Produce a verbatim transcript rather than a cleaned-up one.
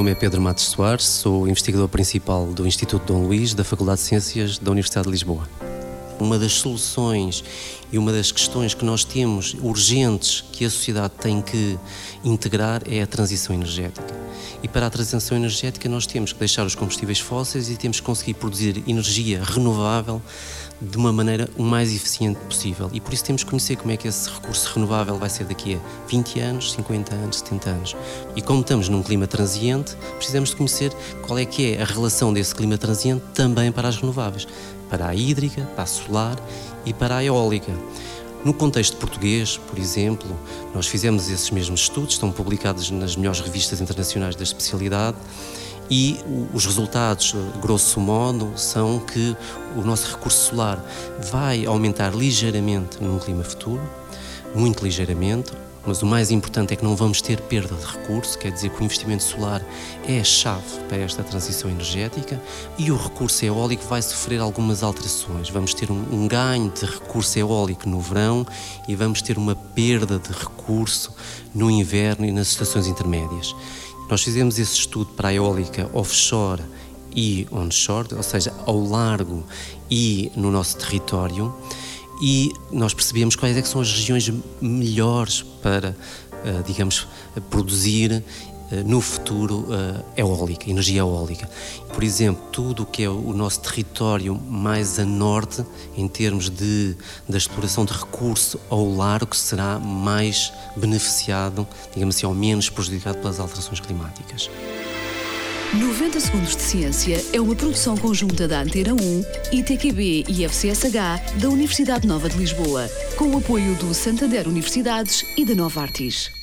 nome é Pedro Matos Soares, sou investigador principal do Instituto Dom Luís, da Faculdade de Ciências da Universidade de Lisboa. Uma das soluções e uma das questões que nós temos urgentes que a sociedade tem que integrar é a transição energética. E para a transição energética nós temos que deixar os combustíveis fósseis e temos que conseguir produzir energia renovável de uma maneira o mais eficiente possível. E por isso temos que conhecer como é que esse recurso renovável vai ser daqui a vinte anos, cinquenta anos, setenta anos. E como estamos num clima transiente, precisamos de conhecer qual é que é a relação desse clima transiente também para as renováveis, para a hídrica, para a solar e para a eólica. No contexto português, por exemplo, nós fizemos esses mesmos estudos, estão publicados nas melhores revistas internacionais da especialidade, e os resultados, grosso modo, são que o nosso recurso solar vai aumentar ligeiramente num clima futuro, muito ligeiramente, mas o mais importante é que não vamos ter perda de recurso, quer dizer que o investimento solar é a chave para esta transição energética, e o recurso eólico vai sofrer algumas alterações. Vamos ter um, um ganho de recurso eólico no verão e vamos ter uma perda de recurso no inverno e nas estações intermédias. Nós fizemos esse estudo para a eólica offshore e onshore, ou seja, ao largo e no nosso território, e nós percebemos quais é que são as regiões melhores para, digamos, produzir no futuro eólica, energia eólica. Por exemplo, tudo o que é o nosso território mais a norte, em termos de, da exploração de recurso ao largo, será mais beneficiado, digamos assim, ou menos prejudicado pelas alterações climáticas. noventa Segundos de Ciência é uma produção conjunta da Antena um, I T Q B e F C S H da Universidade Nova de Lisboa, com o apoio do Santander Universidades e da Novartis.